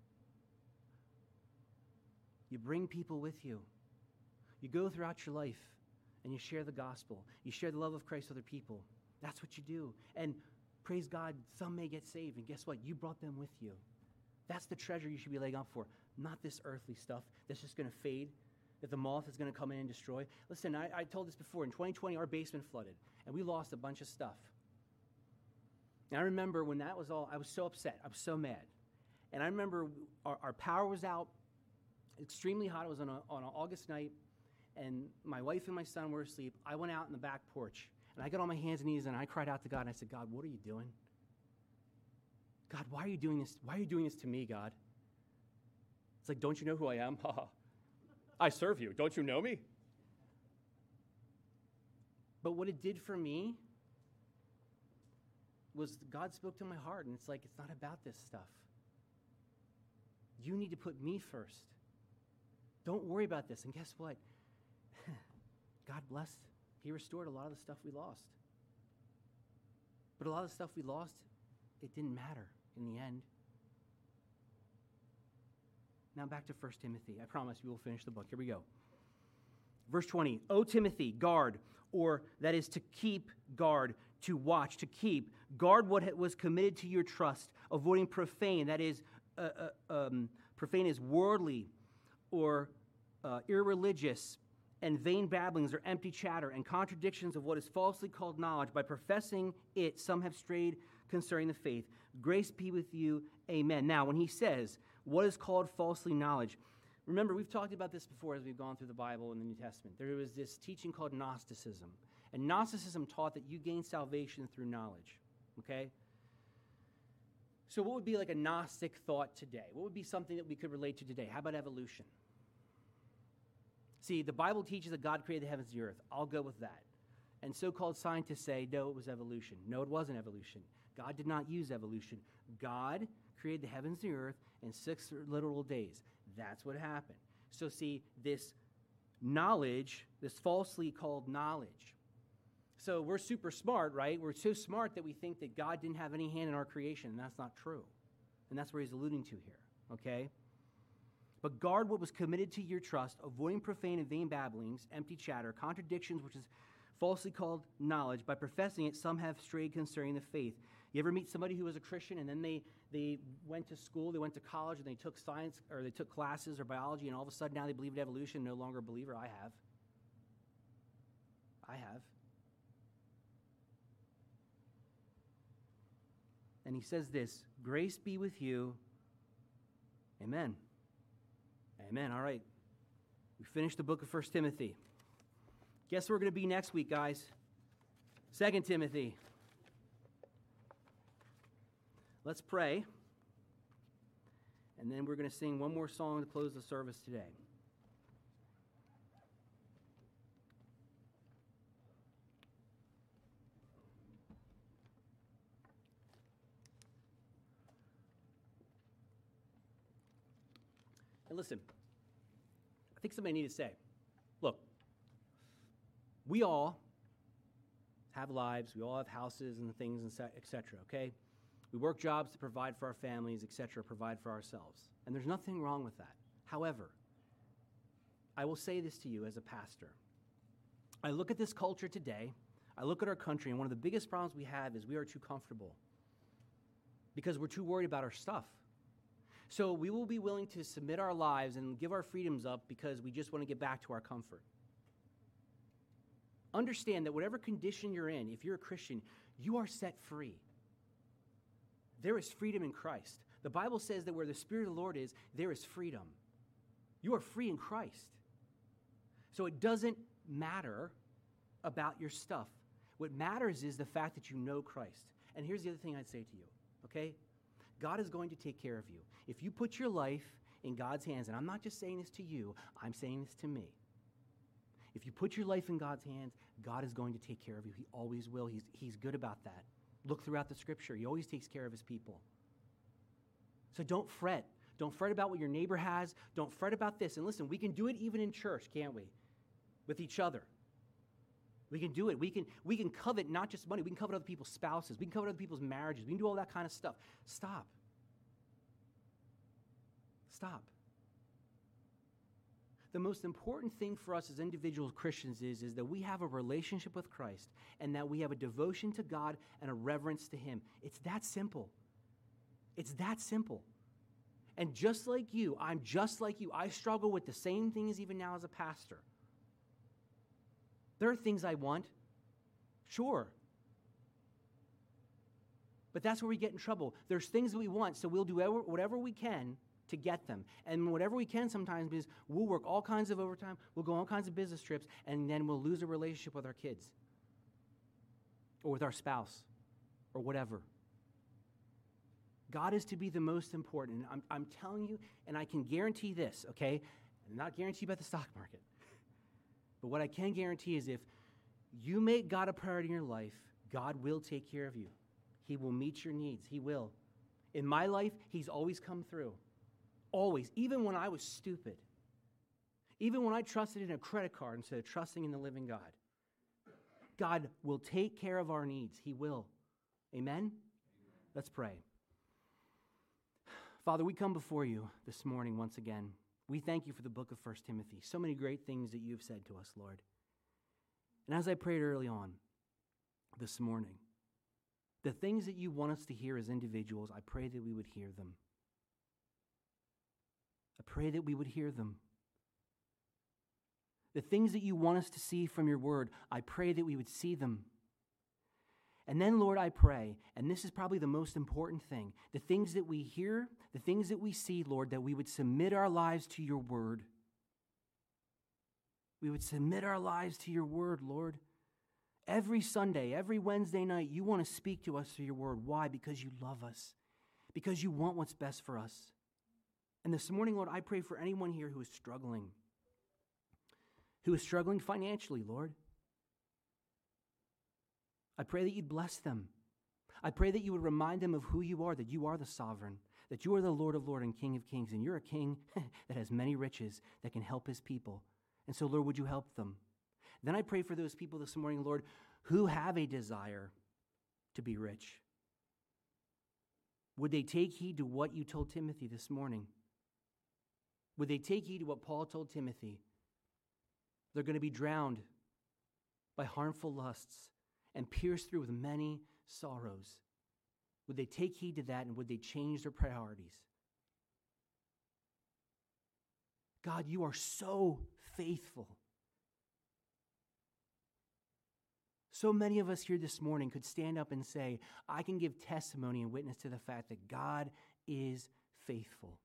You bring people with you. You go throughout your life and you share the gospel. You share the love of Christ with other people. That's what you do. And praise God, some may get saved. And guess what? You brought them with you. That's the treasure you should be laying up for, not this earthly stuff that's just going to fade, that the moth is going to come in and destroy. Listen, I told this before. In 2020, our basement flooded, and we lost a bunch of stuff. And I remember when that was all, I was so upset. I was so mad. And I remember our power was out, extremely hot. It was on an August night, and my wife and my son were asleep. I went out in the back porch, and I got on my hands and knees, and I cried out to God, and I said, God, what are you doing? God, why are you doing this? Why are you doing this to me, God? It's like, don't you know who I am? I serve you. Don't you know me? But what it did for me was God spoke to my heart, and it's like, it's not about this stuff. You need to put me first. Don't worry about this. And guess what? God blessed. He restored a lot of the stuff we lost. But a lot of the stuff we lost, it didn't matter in the end. Now back to 1 Timothy. I promise we will finish the book. Here we go. Verse 20. O Timothy, guard, or that is to keep guard, to watch, to keep. Guard what was committed to your trust, avoiding profane, that is, profane is worldly or irreligious and vain babblings or empty chatter and contradictions of what is falsely called knowledge. By professing it, some have strayed concerning the faith. Grace be with you. Amen. Now, when he says what is called falsely knowledge, remember, we've talked about this before as we've gone through the Bible and the New Testament. There was this teaching called Gnosticism. And Gnosticism taught that you gain salvation through knowledge. Okay? So what would be like a Gnostic thought today? What would be something that we could relate to today? How about evolution? See, the Bible teaches that God created the heavens and the earth. I'll go with that. And so-called scientists say, no, it was evolution. No, it wasn't evolution. God did not use evolution. God created the heavens and the earth in 6 literal days. That's what happened. So see, this knowledge, this falsely called knowledge. So we're super smart, right? We're so smart that we think that God didn't have any hand in our creation, and that's not true. And that's where he's alluding to here, okay? But guard what was committed to your trust, avoiding profane and vain babblings, empty chatter, contradictions, which is falsely called knowledge. By professing it, some have strayed concerning the faith. You ever meet somebody who was a Christian and then they went to school, they went to college, and they took science, or they took classes or biology, and all of a sudden now they believe in evolution, no longer a believer? I have. And he says this, grace be with you. Amen. Amen. All right. We finished the book of 1 Timothy. Guess where we're going to be next week, guys? 2 Timothy. Let's pray. And then we're going to sing one more song to close the service today. And listen, I think somebody needs to say, look, we all have lives, we all have houses and things, and et cetera, okay? We work jobs to provide for our families, et cetera, provide for ourselves. And there's nothing wrong with that. However, I will say this to you as a pastor. I look at this culture today, I look at our country, and one of the biggest problems we have is we are too comfortable because we're too worried about our stuff. So we will be willing to submit our lives and give our freedoms up because we just want to get back to our comfort. Understand that whatever condition you're in, if you're a Christian, you are set free. There is freedom in Christ. The Bible says that where the Spirit of the Lord is, there is freedom. You are free in Christ. So it doesn't matter about your stuff. What matters is the fact that you know Christ. And here's the other thing I'd say to you, okay? God is going to take care of you. If you put your life in God's hands, and I'm not just saying this to you, I'm saying this to me. If you put your life in God's hands, God is going to take care of you. He always will. He's good about that. Look throughout the scripture. He always takes care of his people. So don't fret. Don't fret about what your neighbor has. Don't fret about this. And listen, we can do it even in church, can't we? With each other. We can do it. We can covet not just money. We can covet other people's spouses. We can covet other people's marriages. We can do all that kind of stuff. Stop. Stop. The most important thing for us as individual Christians is that we have a relationship with Christ and that we have a devotion to God and a reverence to him. It's that simple. It's that simple. And just like you, I'm just like you. I struggle with the same things even now as a pastor. There are things I want, sure. But that's where we get in trouble. There's things that we want, so we'll do whatever we can to get them. And whatever we can sometimes is we'll work all kinds of overtime, we'll go on all kinds of business trips, and then we'll lose a relationship with our kids or with our spouse or whatever. God is to be the most important. I'm telling you, and I can guarantee this, okay? I'm not guaranteed about the stock market. But what I can guarantee is if you make God a priority in your life, God will take care of you. He will meet your needs. He will. In my life, he's always come through. Always. Even when I was stupid. Even when I trusted in a credit card instead of trusting in the living God. God will take care of our needs. He will. Amen? Let's pray. Father, we come before you this morning once again. We thank you for the book of 1 Timothy. So many great things that you've said to us, Lord. And as I prayed early on this morning, the things that you want us to hear as individuals, I pray that we would hear them. I pray that we would hear them. The things that you want us to see from your word, I pray that we would see them. And then, Lord, I pray, and this is probably the most important thing, the things that we hear, the things that we see, Lord, that we would submit our lives to your word. We would submit our lives to your word, Lord. Every Sunday, every Wednesday night, you want to speak to us through your word. Why? Because you love us. Because you want what's best for us. And this morning, Lord, I pray for anyone here who is struggling financially, Lord. I pray that you'd bless them. I pray that you would remind them of who you are, that you are the sovereign, that you are the Lord of lords and King of kings, and you're a king that has many riches that can help his people. And so, Lord, would you help them? Then I pray for those people this morning, Lord, who have a desire to be rich. Would they take heed to what you told Timothy this morning? Would they take heed to what Paul told Timothy? They're going to be drowned by harmful lusts and pierced through with many sorrows. Would they take heed to that, and would they change their priorities? God, you are so faithful. So many of us here this morning could stand up and say, I can give testimony and witness to the fact that God is faithful.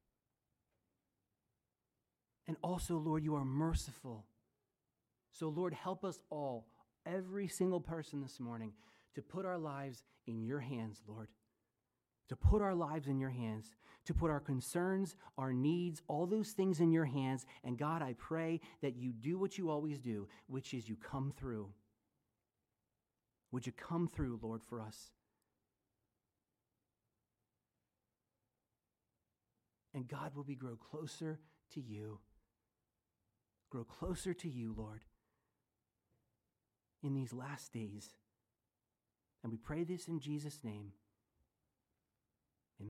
And also, Lord, you are merciful. So, Lord, help us all, every single person this morning, to put our lives in your hands, Lord. To put our lives in your hands, to put our concerns, our needs, all those things in your hands. And God, I pray that you do what you always do, which is you come through. Would you come through, Lord, for us? And God, will we grow closer to you? Grow closer to you, Lord, in these last days. And we pray this in Jesus' name.